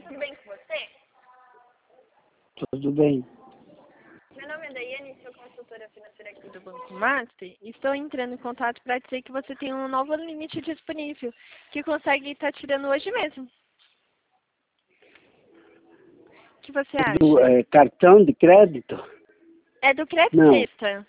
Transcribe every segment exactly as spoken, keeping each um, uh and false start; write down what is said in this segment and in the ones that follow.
tudo bem com você? Tudo bem. Meu nome é Daiane, sou consultora financeira aqui do Banco Master. Estou entrando em contato para dizer que você tem um novo limite disponível, que consegue estar tirando hoje mesmo. O que você Do acha? é, cartão de crédito? É do Crédito Não. Sexta.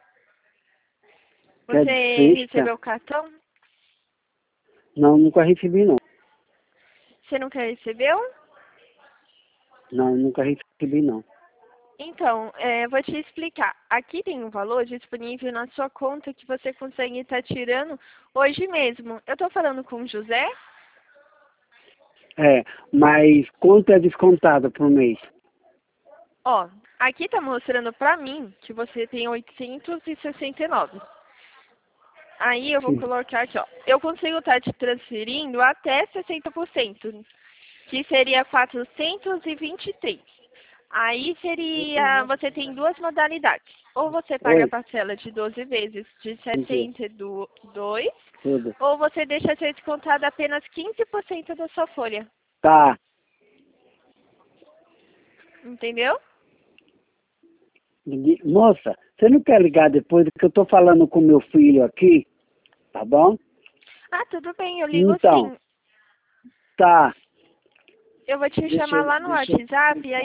Crédito Você Sexta? recebeu o cartão? Não, nunca recebi não. Você nunca recebeu? Não, nunca recebi não. Então, é, vou te explicar. Aqui tem um valor disponível na sua conta que você consegue estar tirando hoje mesmo. Eu estou falando com o José? É, mas quanto é descontado por mês? Ó, aqui está mostrando para mim que você tem oitocentos e sessenta e nove. Aí eu vou Sim. colocar aqui, ó. Eu consigo estar te transferindo até sessenta por cento, que seria quatrocentos e vinte e três. Aí seria, você tem duas modalidades. Ou você paga a Oi, parcela de doze vezes de bom dia. sessenta e dois, Tudo. ou você deixa ser descontado apenas quinze por cento da sua folha. Tá. Entendeu? Ninguém- Moça, você não quer ligar depois que eu tô falando com meu filho aqui? Tá bom? Ah, tudo bem, eu ligo Então, sim. tá. Eu vou te Deixa chamar eu, lá no deixa eu WhatsApp e aí